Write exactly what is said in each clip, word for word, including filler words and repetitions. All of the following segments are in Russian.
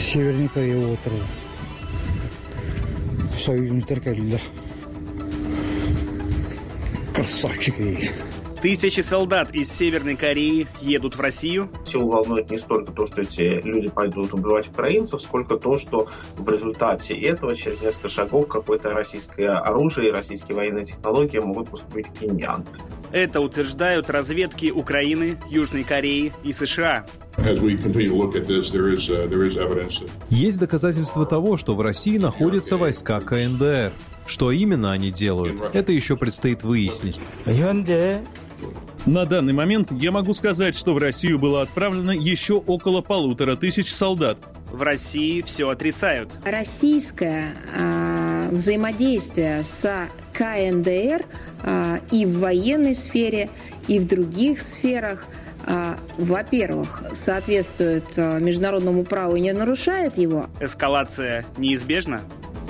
Северной Корея отыру. Союзніктер келділер. Красавчики. Тысячи солдат из Северной Кореи едут в Россию. Всего волнует не столько то, что эти люди пойдут убивать украинцев, сколько то, что в результате этого через несколько шагов какое-то российское оружие и российские военные технологии могут поступить к кеньян. Это утверждают разведки Украины, Южной Кореи и США. Есть доказательства того, что в России находятся войска ка эн дэ эр. Что именно они делают, это еще предстоит выяснить. На данный момент я могу сказать, что в Россию было отправлено еще около полутора тысяч солдат. В России все отрицают. Российское э, взаимодействие с ка эн дэ эр э, и в военной сфере, и в других сферах, э, во-первых, соответствует э, международному праву и не нарушает его. Эскалация неизбежна?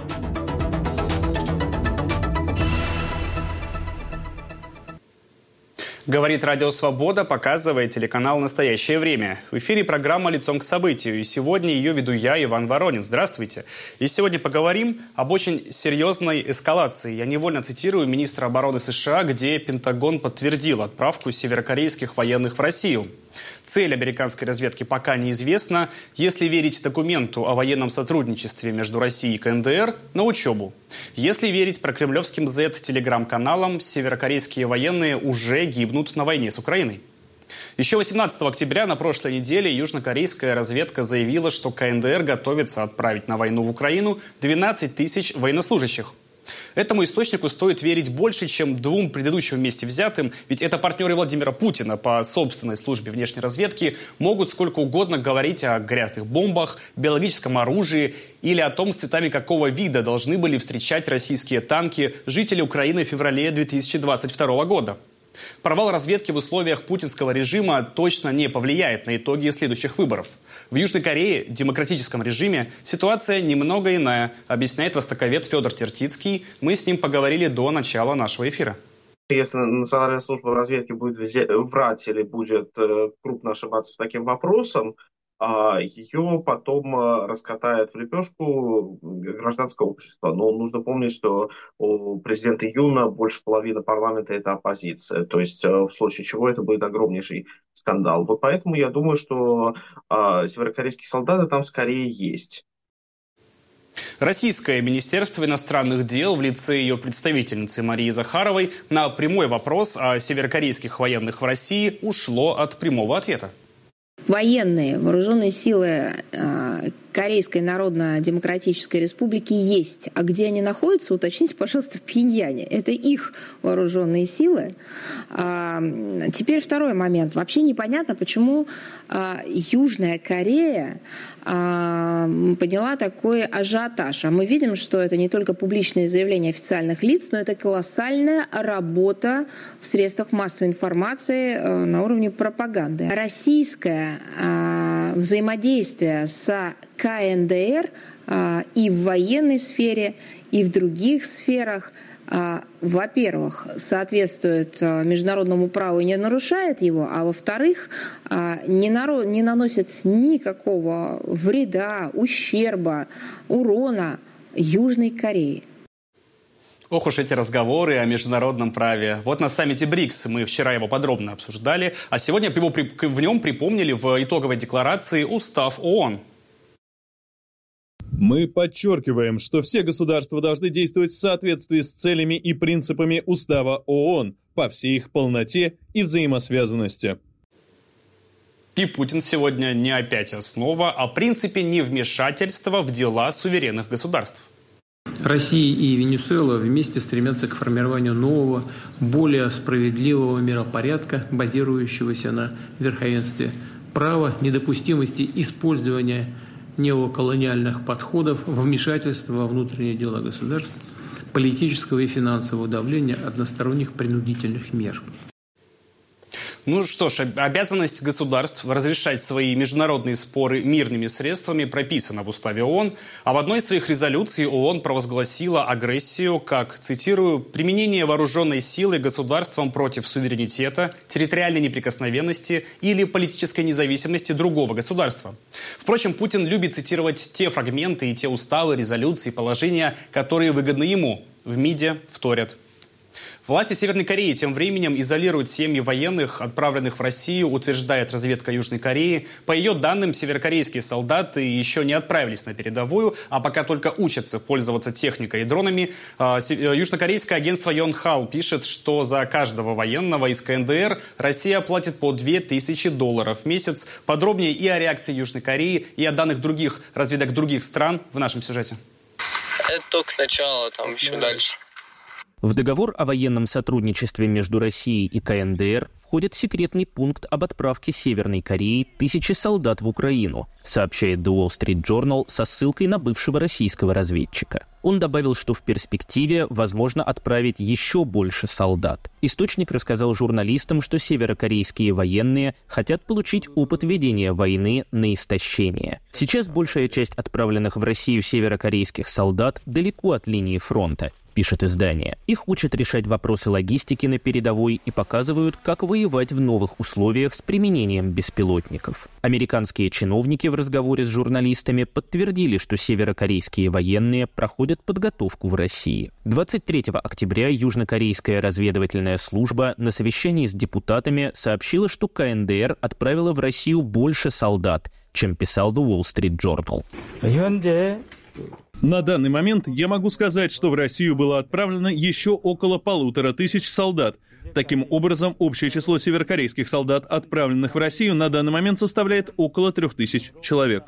Говорит Радио Свобода, показывает телеканал «Настоящее время». В эфире программа «Лицом к событию». И сегодня ее веду я, Иван Воронин. Здравствуйте. И сегодня поговорим об очень серьезной эскалации. Я невольно цитирую министра обороны США, где Пентагон подтвердил отправку северокорейских военных в Россию. Цель американской разведки пока неизвестна. Если верить документу о военном сотрудничестве между Россией и ка эн дэ эр, на учебу. Если верить прокремлевским зет-телеграм-каналам, северокорейские военные уже гибнут на войне с Украиной. Еще восемнадцатого октября на прошлой неделе южнокорейская разведка заявила, что ка эн дэ эр готовится отправить на войну в Украину двенадцать тысяч военнослужащих. Этому источнику стоит верить больше, чем двум предыдущим вместе взятым, ведь это партнеры Владимира Путина по собственной службе внешней разведки могут сколько угодно говорить о грязных бомбах, биологическом оружии или о том, с цветами какого вида должны были встречать российские танки жители Украины в феврале две тысячи двадцать второго года. Провал разведки в условиях путинского режима точно не повлияет на итоги следующих выборов. В Южной Корее, демократическом режиме, ситуация немного иная, объясняет востоковед Федор Тертицкий. Мы с ним поговорили до начала нашего эфира. Если Национальная служба разведки будет врать или будет крупно ошибаться с таким вопросом, ее потом раскатает в лепешку гражданское общество. Но нужно помнить, что у президента Юна больше половины парламента – это оппозиция. То есть в случае чего это будет огромнейший скандал. Вот поэтому я думаю, что северокорейские солдаты там скорее есть. Российское Министерство иностранных дел в лице ее представительницы Марии Захаровой на прямой вопрос о северокорейских военных в России ушло от прямого ответа. Военные вооруженные силы э, Корейской Народно-Демократической Республики есть. А где они находятся, уточните, пожалуйста, в Пхеньяне. Это их вооруженные силы. А, теперь второй момент. Вообще непонятно, почему а, Южная Корея а, подняла такой ажиотаж. А мы видим, что это не только публичные заявления официальных лиц, но это колоссальная работа в средствах массовой информации а, на уровне пропаганды. Российское а, взаимодействие с ка эн дэ эр а, и в военной сфере, и в других сферах, а, во-первых, соответствует а, международному праву и не нарушает его, а во-вторых, а, не, наро- не наносит никакого вреда, ущерба, урона Южной Корее. Ох уж эти разговоры о международном праве. Вот на саммите БРИКС мы вчера его подробно обсуждали, а сегодня его при, в нем припомнили в итоговой декларации Устав ООН. Мы подчеркиваем, что все государства должны действовать в соответствии с целями и принципами Устава ООН по всей их полноте и взаимосвязанности. И Путин сегодня не опять основа, а принципе невмешательства в дела суверенных государств. Россия и Венесуэла вместе стремятся к формированию нового, более справедливого миропорядка, базирующегося на верховенстве права, недопустимости использования неоколониальных подходов, вмешательства во внутренние дела государств, политического и финансового давления, односторонних принудительных мер. Ну что ж, обязанность государств разрешать свои международные споры мирными средствами прописана в Уставе ООН, а в одной из своих резолюций ООН провозгласила агрессию как, цитирую, «применение вооруженной силы государством против суверенитета, территориальной неприкосновенности или политической независимости другого государства». Впрочем, Путин любит цитировать те фрагменты и те уставы, резолюции, положения, которые выгодны ему. В МИДе вторят. Власти Северной Кореи тем временем изолируют семьи военных, отправленных в Россию, утверждает разведка Южной Кореи. По ее данным, северокорейские солдаты еще не отправились на передовую, а пока только учатся пользоваться техникой и дронами. Южнокорейское агентство Йонхап пишет, что за каждого военного из КНДР Россия платит по две тысячи долларов в месяц. Подробнее и о реакции Южной Кореи, и о данных других разведок других стран в нашем сюжете. Это только начало, там еще дальше. В договор о военном сотрудничестве между Россией и КНДР входит секретный пункт об отправке Северной Кореи тысячи солдат в Украину, сообщает The Wall Street Journal со ссылкой на бывшего российского разведчика. Он добавил, что в перспективе возможно отправить еще больше солдат. Источник рассказал журналистам, что северокорейские военные хотят получить опыт ведения войны на истощение. Сейчас большая часть отправленных в Россию северокорейских солдат далеко от линии фронта, пишет издание. Их учат решать вопросы логистики на передовой и показывают, как воевать в новых условиях с применением беспилотников. Американские чиновники в разговоре с журналистами подтвердили, что северокорейские военные проходят подготовку в России. двадцать третьего октября южнокорейская разведывательная служба на совещании с депутатами сообщила, что КНДР отправила в Россию больше солдат, чем писал The Wall Street Journal. На данный момент я могу сказать, что в Россию было отправлено еще около полутора тысяч солдат. Таким образом, общее число северокорейских солдат, отправленных в Россию, на данный момент составляет около трех тысяч человек.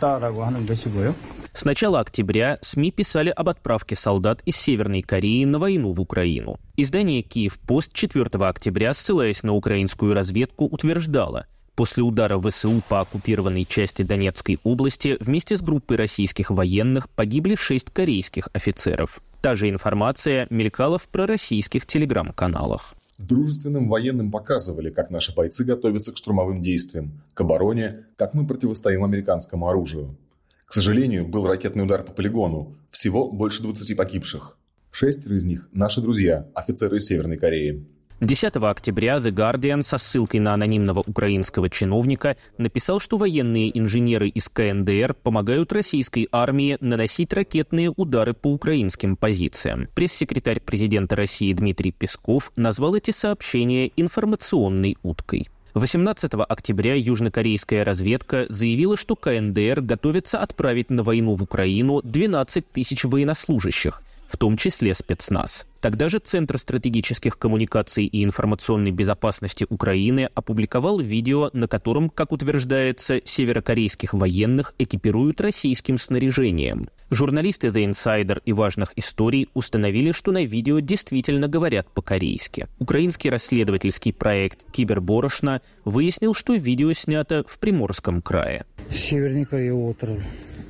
С начала октября СМИ писали об отправке солдат из Северной Кореи на войну в Украину. Издание «Киев-Пост» четвертого октября, ссылаясь на украинскую разведку, утверждало: после удара ВСУ по оккупированной части Донецкой области вместе с группой российских военных погибли шесть корейских офицеров. Та же информация мелькала в пророссийских телеграм-каналах. Дружественным военным показывали, как наши бойцы готовятся к штурмовым действиям, к обороне, как мы противостоим американскому оружию. К сожалению, был ракетный удар по полигону. Всего больше двадцати погибших. Шестеро из них – наши друзья, офицеры из Северной Кореи. десятого октября The Guardian со ссылкой на анонимного украинского чиновника написал, что военные инженеры из КНДР помогают российской армии наносить ракетные удары по украинским позициям. Пресс-секретарь президента России Дмитрий Песков назвал эти сообщения информационной уткой. восемнадцатого октября южнокорейская разведка заявила, что КНДР готовится отправить на войну в Украину двенадцать тысяч военнослужащих, в том числе спецназ. Тогда же Центр стратегических коммуникаций и информационной безопасности Украины опубликовал видео, на котором, как утверждается, северокорейских военных экипируют российским снаряжением. Журналисты The Insider и «Важных историй» установили, что на видео действительно говорят по-корейски. Украинский расследовательский проект «Киберборошно» выяснил, что видео снято в Приморском крае. Северная Корея отравлена.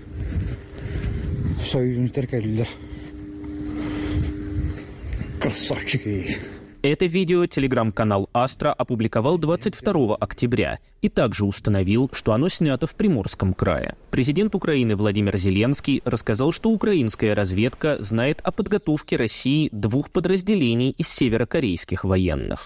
Союзники. Красавчики. Это видео телеграм-канал «Астра» опубликовал двадцать второго октября и также установил, что оно снято в Приморском крае. Президент Украины Владимир Зеленский рассказал, что украинская разведка знает о подготовке России двух подразделений из северокорейских военных.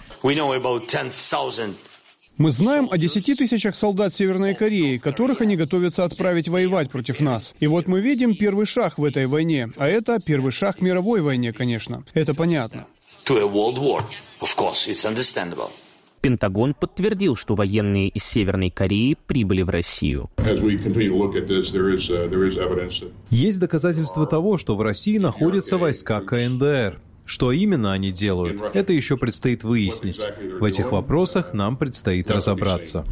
Мы знаем о десяти тысячах солдат Северной Кореи, которых они готовятся отправить воевать против нас. И вот мы видим первый шаг в этой войне. А это первый шаг к мировой войне, конечно. Это понятно. Пентагон подтвердил, что военные из Северной Кореи прибыли в Россию. Есть доказательства того, что в России находятся войска КНДР. Что именно они делают, это еще предстоит выяснить. В этих вопросах нам предстоит разобраться.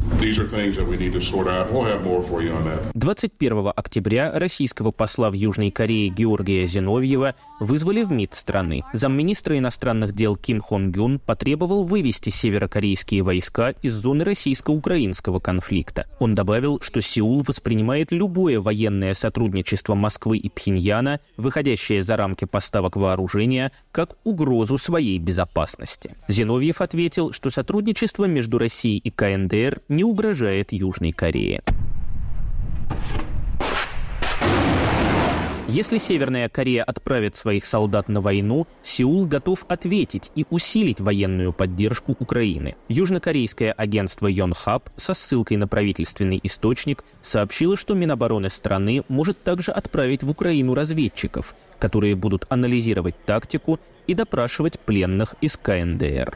двадцать первого октября российского посла в Южной Корее Георгия Зиновьева вызвали в МИД страны. Замминистра иностранных дел Ким Хон Гюн потребовал вывести северокорейские войска из зоны российско-украинского конфликта. Он добавил, что Сеул воспринимает любое военное сотрудничество Москвы и Пхеньяна, выходящее за рамки поставок вооружения, как угрозу своей безопасности. Зиновьев ответил, что сотрудничество между Россией и КНДР не угрожает Южной Корее. Если Северная Корея отправит своих солдат на войну, Сеул готов ответить и усилить военную поддержку Украины. Южнокорейское агентство Йонхап со ссылкой на правительственный источник сообщило, что Минобороны страны может также отправить в Украину разведчиков, которые будут анализировать тактику и допрашивать пленных из КНДР.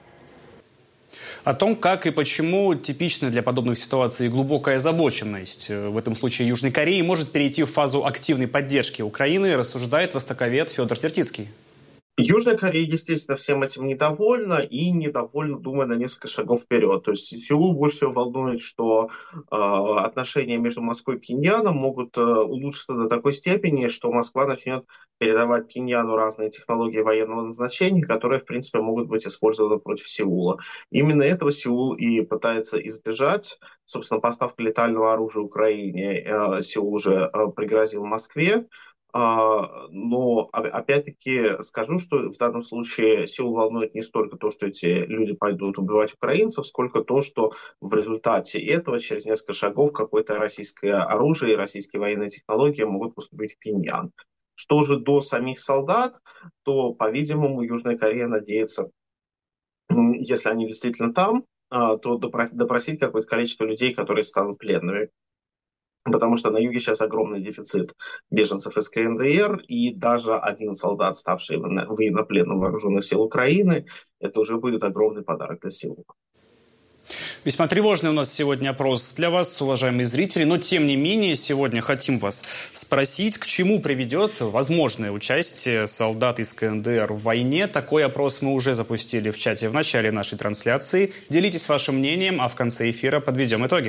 О том, как и почему типична для подобных ситуаций глубокая озабоченность в этом случае Южной Кореи может перейти в фазу активной поддержки Украины, рассуждает востоковед Федор Тертицкий. Южная Корея, естественно, всем этим недовольна и недовольна, думая на несколько шагов вперед. То есть Сеул больше всего волнует, что э, отношения между Москвой и Пхеньяном могут э, улучшиться до такой степени, что Москва начнет передавать Пхеньяну разные технологии военного назначения, которые, в принципе, могут быть использованы против Сеула. Именно этого Сеул и пытается избежать. Собственно, поставка летального оружия Украине э, Сеул уже э, пригрозил Москве. Но, опять-таки, скажу, что в данном случае Сеул волнует не столько то, что эти люди пойдут убивать украинцев, сколько то, что в результате этого через несколько шагов какое-то российское оружие и российские военные технологии могут поступить в Пхеньян. Что же до самих солдат, то, по-видимому, Южная Корея надеется, если они действительно там, то допросить какое-то количество людей, которые станут пленными. Потому что на юге сейчас огромный дефицит беженцев из КНДР, и даже один солдат, ставший военнопленным вооруженных сил Украины, это уже будет огромный подарок для Сеула. Весьма тревожный у нас сегодня опрос для вас, уважаемые зрители, но тем не менее сегодня хотим вас спросить, к чему приведет возможное участие солдат из КНДР в войне. Такой опрос мы уже запустили в чате в начале нашей трансляции. Делитесь вашим мнением, а в конце эфира подведем итоги.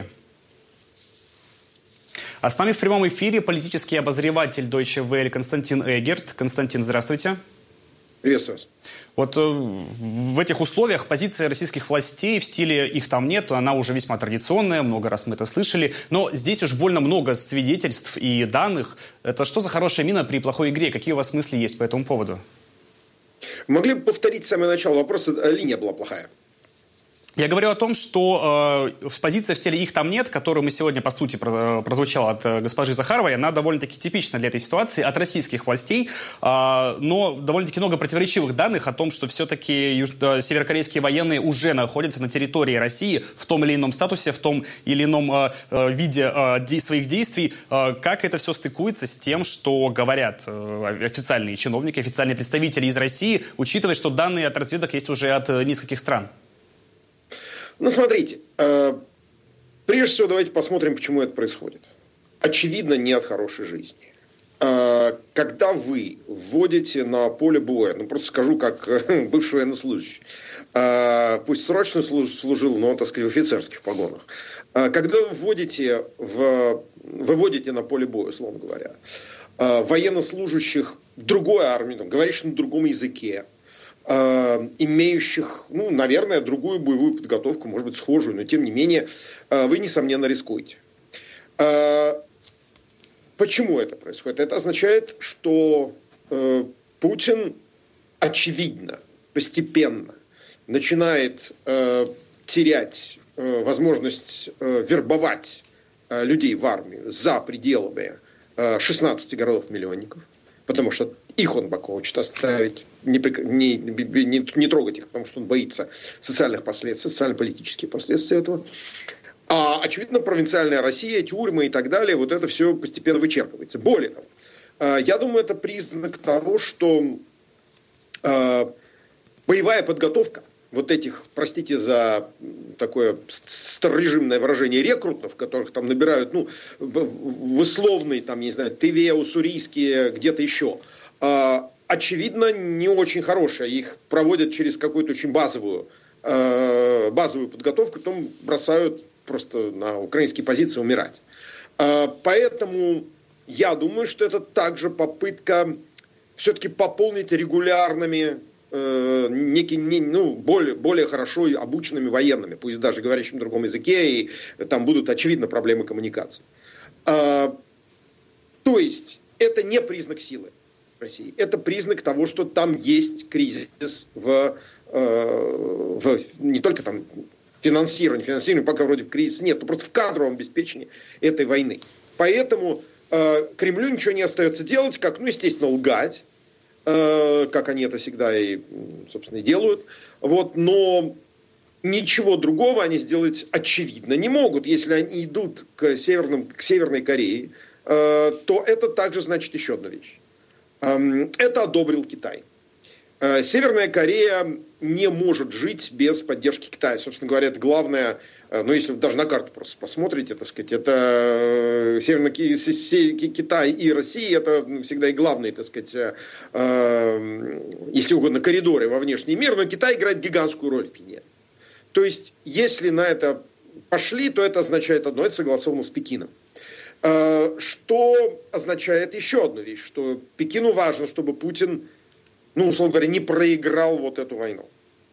А с нами в прямом эфире политический обозреватель Deutsche Welle Константин Эггерт. Константин, здравствуйте. Приветствую вас. Вот в этих условиях позиция российских властей в стиле «их там нет», она уже весьма традиционная, много раз мы это слышали, но здесь уж больно много свидетельств и данных. Это что за хорошая мина при плохой игре? Какие у вас мысли есть по этому поводу? Могли бы повторить с самого начала вопроса, линия была плохая. Я говорю о том, что э, позиция в стиле «их там нет», которую мы сегодня, по сути, про, прозвучала от э, госпожи Захаровой, она довольно-таки типична для этой ситуации от российских властей, э, но довольно-таки много противоречивых данных о том, что все-таки юж... северокорейские военные уже находятся на территории России в том или ином статусе, в том или ином э, э, виде э, де... своих действий. Э, как это все стыкуется с тем, что говорят э, официальные чиновники, официальные представители из России, учитывая, что данные от разведок есть уже от э, нескольких стран? Ну, смотрите, э, прежде всего давайте посмотрим, почему это происходит. Очевидно, не от хорошей жизни. Э, когда вы вводите на поле боя, ну, просто скажу, как э, бывший военнослужащий, э, пусть срочно служ, служил, но, так сказать, в офицерских погонах, э, когда вы вводите, в, выводите на поле боя, условно говоря, э, военнослужащих другой армии, там, говорящих на другом языке, имеющих, ну, наверное, другую боевую подготовку, может быть, схожую, но, тем не менее, вы, несомненно, рискуете. Почему это происходит? Это означает, что Путин, очевидно, постепенно начинает терять возможность вербовать людей в армию за пределами шестнадцати городов-миллионников, потому что их он пока хочет оставить, не, не, не, не трогать их, потому что он боится социальных последствий, социально-политических последствий этого. А, очевидно, провинциальная Россия, тюрьмы и так далее, вот это все постепенно вычерпывается. Более того, я думаю, это признак того, что э, боевая подготовка вот этих, простите за такое старорежимное выражение, рекрутов, которых там набирают, ну, в условные, там, не знаю, ТВ, уссурийские, где-то еще, очевидно, не очень хорошая. Их проводят через какую-то очень базовую, базовую подготовку, потом бросают просто на украинские позиции умирать. Поэтому я думаю, что это также попытка все-таки пополнить регулярными, э, некий, не, ну, более, более хорошо обученными военными, пусть даже говорящими на другом языке, и там будут, очевидно, проблемы коммуникации. Э, то есть, это не признак силы России. Это признак того, что там есть кризис в, э, в не только там финансирование, финансирование пока вроде кризиса нет, но просто в кадровом обеспечении этой войны. Поэтому э, Кремлю ничего не остается делать, как, ну, естественно, лгать, э, как они это всегда и, собственно, и делают. Вот, но ничего другого они сделать очевидно не могут. Если они идут к, северным, к Северной Корее, э, то это также значит еще одну вещь. Э, это одобрил Китай. Северная Корея не может жить без поддержки Китая. Собственно говоря, это главное, ну, если вы даже на карту просто посмотрите, так сказать, это Северный Китай и Россия, это всегда и главные, так сказать, если угодно, коридоры во внешний мир, но Китай играет гигантскую роль в Пекине. То есть, если на это пошли, то это означает одно, это согласовано с Пекином. Что означает еще одну вещь, что Пекину важно, чтобы Путин, ну, условно говоря, не проиграл вот эту войну.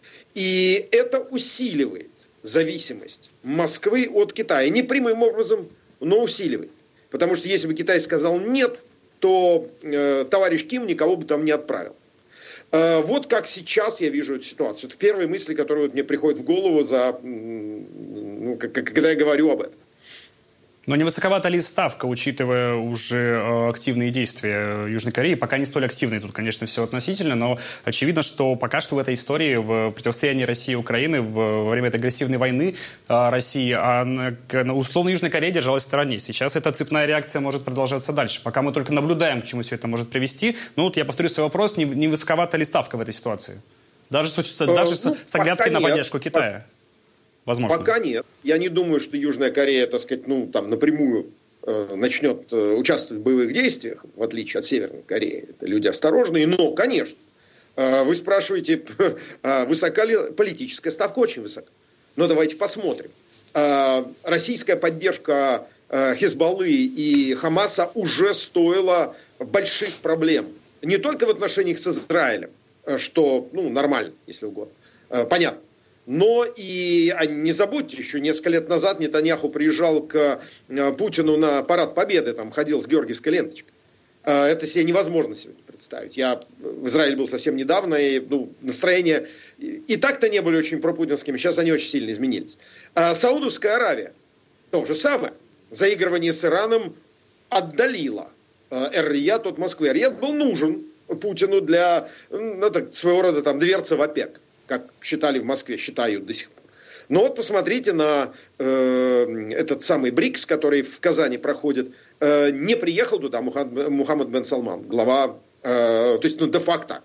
И это усиливает зависимость Москвы от Китая. Не прямым образом, но усиливает. Потому что если бы Китай сказал нет, то э, товарищ Ким никого бы там не отправил. Э, вот как сейчас я вижу эту ситуацию. Это первые мысли, которые вот мне приходят в голову, за, ну, как, когда я говорю об этом. Но не высоковата ли ставка, учитывая уже э, активные действия Южной Кореи? Пока не столь активные, тут, конечно, все относительно, но очевидно, что пока что в этой истории, в противостоянии России и Украины, в, во время этой агрессивной войны э, России, а на, на, условно Южная Корея держалась в стороне. Сейчас эта цепная реакция может продолжаться дальше. Пока мы только наблюдаем, к чему все это может привести. Ну вот я повторю свой вопрос, не, не высоковата ли ставка в этой ситуации? Даже, с, даже э, с, ну, с оглядкой на поддержку нет. Китая. Возможно. Пока нет. Я не думаю, что Южная Корея, так сказать, ну, там, напрямую э, начнет э, участвовать в боевых действиях, в отличие от Северной Кореи. Это люди осторожные, но, конечно, э, вы спрашиваете, э, высока ли политическая ставка? Очень высока. Но давайте посмотрим. Э, российская поддержка э, Хизбаллы и Хамаса уже стоила больших проблем. Не только в отношениях с Израилем, что, ну, нормально, если угодно. Э, понятно. Но и не забудьте, еще несколько лет назад Нетаньяху приезжал к Путину на парад Победы, там ходил с георгиевской ленточкой. Это себе невозможно сегодня представить. Я в Израиле был совсем недавно, и ну, настроения и так-то не были очень пропутинскими, сейчас они очень сильно изменились. А Саудовская Аравия, то же самое. Заигрывание с Ираном отдалило Эр-Рияд от Москвы. Эр-Рияд был нужен Путину для ну, так, своего рода там, дверца в ОПЕК, как считали в Москве, считают до сих пор. Но вот посмотрите на э, этот самый БРИКС, который в Казани проходит. Э, не приехал туда Мухаммад, Мухаммад бен Салман, глава, э, то есть ну, де-факто,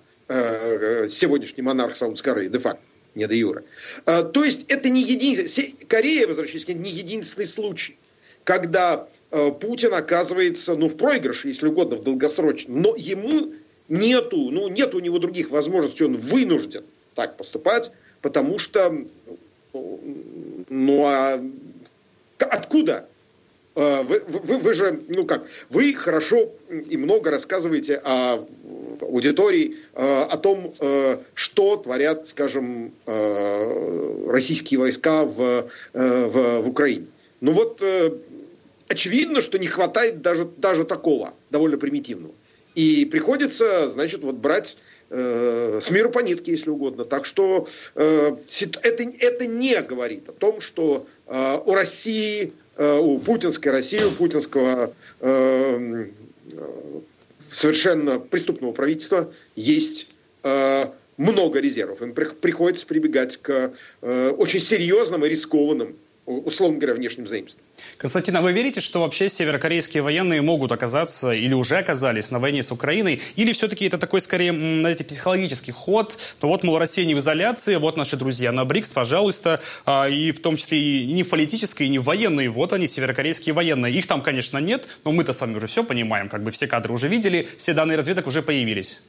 э, сегодняшний монарх Саудовской Аравии, де-факто, не де-юре. Э, то есть это не единственный, Корея, возвращаясь, не единственный случай, когда э, Путин оказывается ну, в проигрыше, если угодно, в долгосрочном, но ему нету, ну, нет у него других возможностей, он вынужден так поступать, потому что, ну а откуда? Вы, вы, вы же, ну как, вы хорошо и много рассказываете о аудитории, о том, что творят, скажем, российские войска в, в, в Украине. Ну вот, очевидно, что не хватает даже, даже такого, довольно примитивного. И приходится, значит, вот брать с миру по нитке, если угодно. Так что э, это, это не говорит о том, что э, у России, э, у путинской России, у путинского э, совершенно преступного правительства есть э, много резервов. Им приходится прибегать к э, очень серьезным и рискованным, условно говоря, внешним заимствованиям. Константин, а вы верите, что вообще северокорейские военные могут оказаться или уже оказались на войне с Украиной? Или все-таки это такой, скорее, знаете, психологический ход? Ну вот, мол, Россия не в изоляции, вот наши друзья на БРИКС, пожалуйста, и в том числе и не в политической, и не в военной, вот они, северокорейские военные. Их там, конечно, нет, но мы-то с вами уже все понимаем, как бы все кадры уже видели, все данные разведок уже появились.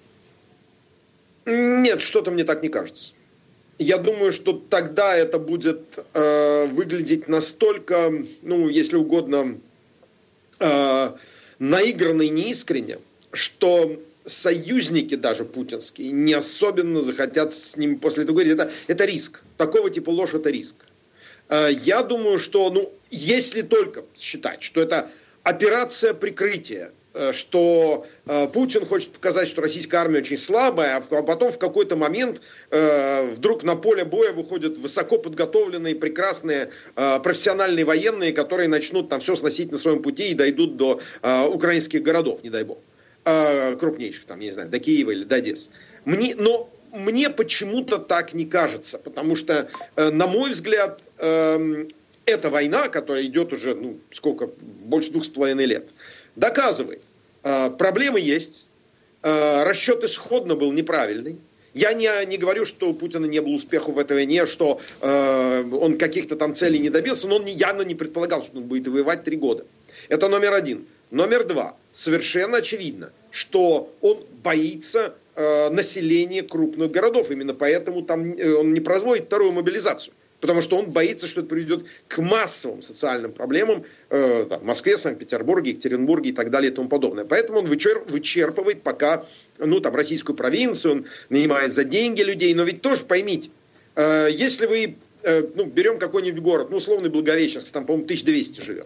Нет, что-то мне так не кажется. Я думаю, что тогда это будет э, выглядеть настолько, ну, если угодно, э, наигранно и неискренне, что союзники даже путинские не особенно захотят с ним после этого говорить. Это, это риск. Такого типа ложь – это риск. Я думаю, что, ну, если только считать, что это операция прикрытия, что э, Путин хочет показать, что российская армия очень слабая, а потом в какой-то момент э, вдруг на поле боя выходят высоко подготовленные, прекрасные, э, профессиональные военные, которые начнут там все сносить на своем пути и дойдут до э, украинских городов, не дай бог, э, крупнейших, там, не знаю, до Киева или до Одессы. Мне, но мне почему-то так не кажется, потому что, э, на мой взгляд, э, эта война, которая идет уже, ну, сколько, больше двух с половиной лет, доказывает, э, проблемы есть, э, расчет исходно был неправильный. Я не, не говорю, что у Путина не было успеха в этой войне, что э, он каких-то там целей не добился, но он не, явно не предполагал, что он будет воевать три года. Это номер один. Номер два. Совершенно очевидно, что он боится э, населения крупных городов. Именно поэтому там э, он не производит вторую мобилизацию. Потому что он боится, что это приведет к массовым социальным проблемам э, там, в Москве, Санкт-Петербурге, Екатеринбурге и так далее и тому подобное. Поэтому он вычерп, вычерпывает пока, ну, там, российскую провинцию, он нанимает за деньги людей. Но ведь тоже поймите, э, если вы, э, ну, берем какой-нибудь город, ну, условный Благовещенск, там, по-моему, тысяча двести живет.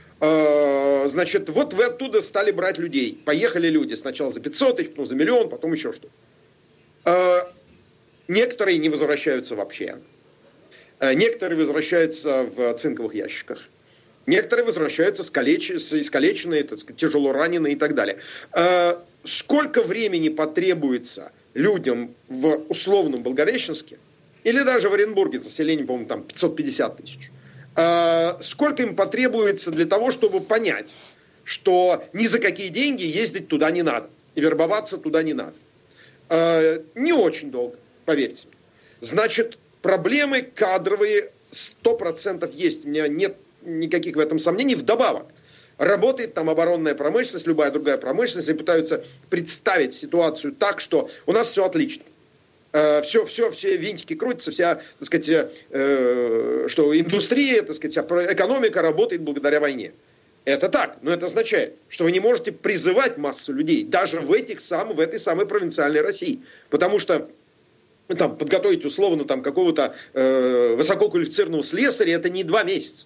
Э, значит, вот вы оттуда стали брать людей. Поехали люди сначала за пятьсот тысяч, потом за миллион, потом еще что-то. Э, некоторые не возвращаются вообще. Некоторые возвращаются в цинковых ящиках. Некоторые возвращаются искалеч... искалеченные, так сказать, тяжело раненые и так далее. Сколько времени потребуется людям в условном Благовещенске или даже в Оренбурге, заселение, по-моему, там пятьсот пятьдесят тысяч, сколько им потребуется для того, чтобы понять, что ни за какие деньги ездить туда не надо и вербоваться туда не надо? Не очень долго, поверьте мне. Значит, проблемы кадровые сто процентов есть. У меня нет никаких в этом сомнений. Вдобавок, работает там оборонная промышленность, любая другая промышленность, и пытаются представить ситуацию так, что у нас все отлично. Э, все, все, все винтики крутятся, вся, так сказать, э, что индустрия, так сказать, вся экономика работает благодаря войне. Это так, но это означает, что вы не можете призывать массу людей, даже в, этих самых, в этой самой провинциальной России. Потому что там, подготовить условно там, какого-то э, высококвалифицированного слесаря, это не два месяца.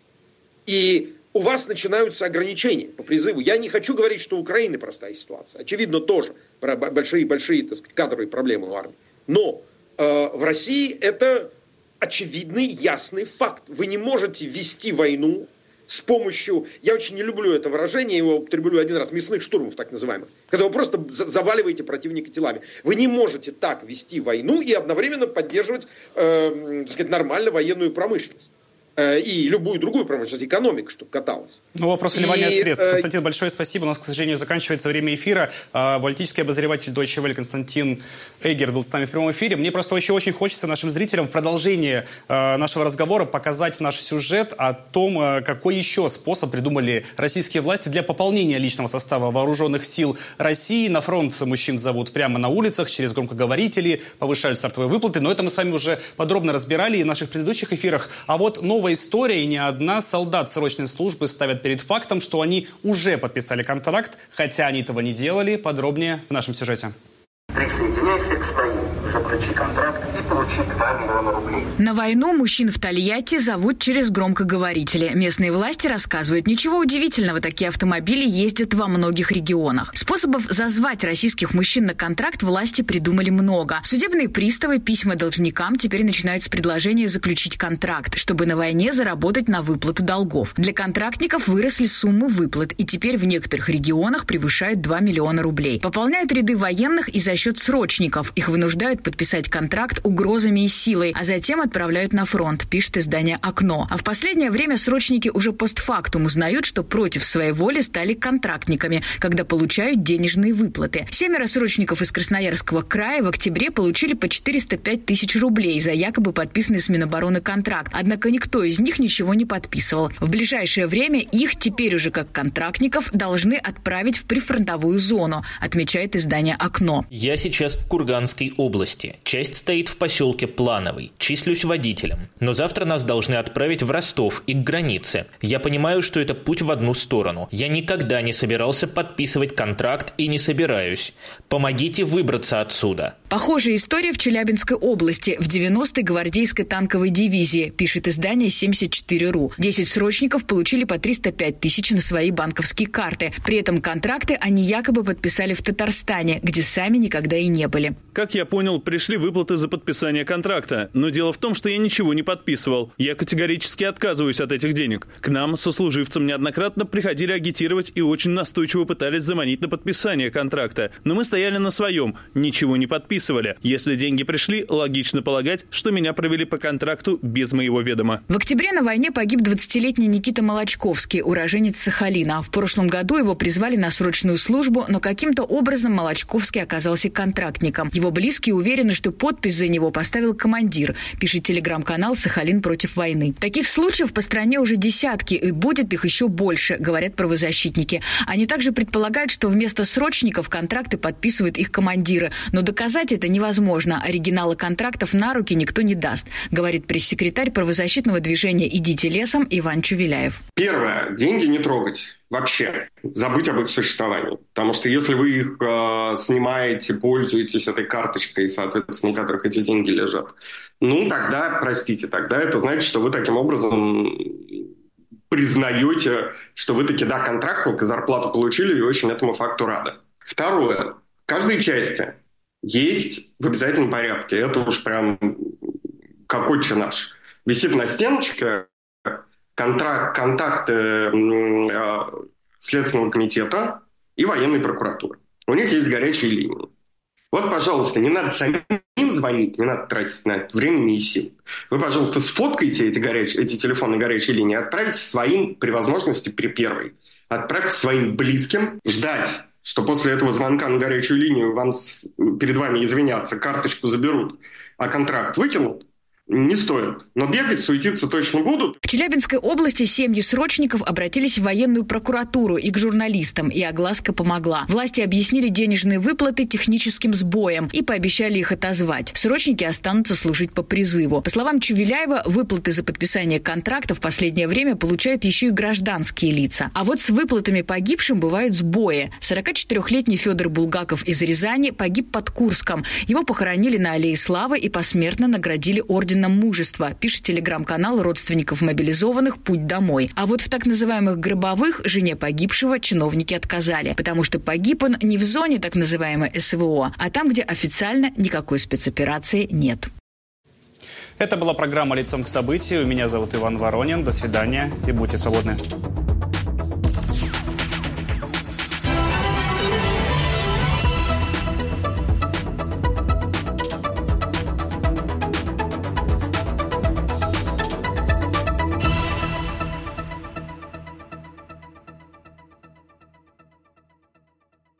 И у вас начинаются ограничения по призыву. Я не хочу говорить, что у Украины простая ситуация. Очевидно, тоже большие-большие, так сказать, кадровые проблемы у армии. Но э, в России это очевидный, ясный факт. Вы не можете вести войну с помощью, я очень не люблю это выражение, его употреблю один раз, мясных штурмов, так называемых, когда вы просто заваливаете противника телами. Вы не можете так вести войну и одновременно поддерживать, э, так сказать, нормально военную промышленность. И любую другую промышленность, экономику, чтобы каталась. Ну, вопрос вливания и, средств. э... Константин, большое спасибо. У нас, к сожалению, заканчивается время эфира. Политический обозреватель Deutsche Welle Константин Эггер был с нами в прямом эфире. Мне просто еще очень хочется нашим зрителям в продолжении нашего разговора показать наш сюжет о том, какой еще способ придумали российские власти для пополнения личного состава вооруженных сил России. На фронт мужчин зовут прямо на улицах, через громкоговорители, повышают стартовые выплаты. Но это мы с вами уже подробно разбирали и в наших предыдущих эфирах. А вот новая история, и не одна. Солдат срочной службы ставят перед фактом, что они уже подписали контракт, хотя они этого не делали. Подробнее в нашем сюжете. Присоединяйся к своим, заключи контракт и получи два миллиона рублей. На войну мужчин в Тольятти зовут через громкоговорители. Местные власти рассказывают, ничего удивительного, такие автомобили ездят во многих регионах. Способов зазвать российских мужчин на контракт власти придумали много. Судебные приставы, письма должникам теперь начинают с предложения заключить контракт, чтобы на войне заработать на выплату долгов. Для контрактников выросли суммы выплат, и теперь в некоторых регионах превышают два миллиона рублей. Пополняют ряды военных и за счет срочников. Их вынуждают подписать контракт угрозами и силой, а затем отправляют на фронт, пишет издание «Окно». А в последнее время срочники уже постфактум узнают, что против своей воли стали контрактниками, когда получают денежные выплаты. Семеро срочников из Красноярского края в октябре получили по четыреста пять тысяч рублей за якобы подписанный с Минобороны контракт. Однако никто из них ничего не подписывал. В ближайшее время их теперь уже как контрактников должны отправить в прифронтовую зону, отмечает издание «Окно». Я Я сейчас в Курганской области. Часть стоит в поселке Плановый. Числюсь водителем. Но завтра нас должны отправить в Ростов и к границе. Я понимаю, что это путь в одну сторону. Я никогда не собирался подписывать контракт и не собираюсь. Помогите выбраться отсюда. Похожая история в Челябинской области в девяностой гвардейской танковой дивизии, пишет издание семьдесят четыре ру. десять срочников получили по триста пять тысяч на свои банковские карты. При этом контракты они якобы подписали в Татарстане, где сами никогда и не были. Как я понял, пришли выплаты за подписание контракта. Но дело в том, что я ничего не подписывал. Я категорически отказываюсь от этих денег. К нам, сослуживцам, неоднократно приходили агитировать и очень настойчиво пытались заманить на подписание контракта. Но мы стояли на своем, ничего не подписывали. Если деньги пришли, логично полагать, что меня провели по контракту без моего ведома. В октябре на войне погиб двадцатилетний Никита Молочковский, уроженец Сахалина. В прошлом году его призвали на срочную службу, но каким-то образом Молочковский оказался контрактником. Его близкие уверены, что подпись за него поставил командир, пишет телеграм-канал «Сахалин против войны». Таких случаев по стране уже десятки, и будет их еще больше, говорят правозащитники. Они также предполагают, что вместо срочников контракты подписывают их командиры, но доказать это невозможно. Оригиналы контрактов на руки никто не даст, говорит пресс-секретарь правозащитного движения «Идите лесом» Иван Чувеляев. Первое. Деньги не трогать. Вообще. Забыть об их существовании. Потому что если вы их э, снимаете, пользуетесь этой карточкой, соответственно, на которых эти деньги лежат, ну, тогда, простите, тогда это значит, что вы таким образом признаете, что вы таки, да, контрактник, и зарплату получили, и очень этому факту рады. Второе. В каждой части есть в обязательном порядке. Это уж прям как отче наш. Висит на стеночке контракт, контакты э, Следственного комитета и военной прокуратуры. У них есть горячие линии. Вот, пожалуйста, не надо самим звонить, не надо тратить на это времени и сил. Вы, пожалуйста, сфоткайте эти, горячие, эти телефонные горячие линии, отправьте своим, при возможности, при первой. Отправьте своим близким ждать, что после этого звонка на горячую линию вам, перед вами извинятся, карточку заберут, а контракт выкинут. Не стоит. Но бегать, суетиться точно будут. В Челябинской области семьи срочников обратились в военную прокуратуру и к журналистам, и огласка помогла. Власти объяснили денежные выплаты техническим сбоем и пообещали их отозвать. Срочники останутся служить по призыву. По словам Чувеляева, выплаты за подписание контракта в последнее время получают еще и гражданские лица. А вот с выплатами погибшим бывают сбои. сорокачетырёхлетний Федор Булгаков из Рязани погиб под Курском. Его похоронили на Аллее Славы и посмертно наградили орденом мужества, пишет телеграм-канал родственников мобилизованных «Путь домой». А вот в так называемых гробовых жене погибшего чиновники отказали, потому что погиб он не в зоне так называемой СВО, а там, где официально никакой спецоперации нет. Это была программа «Лицом к событию». Меня зовут Иван Воронин. До свидания и будьте свободны.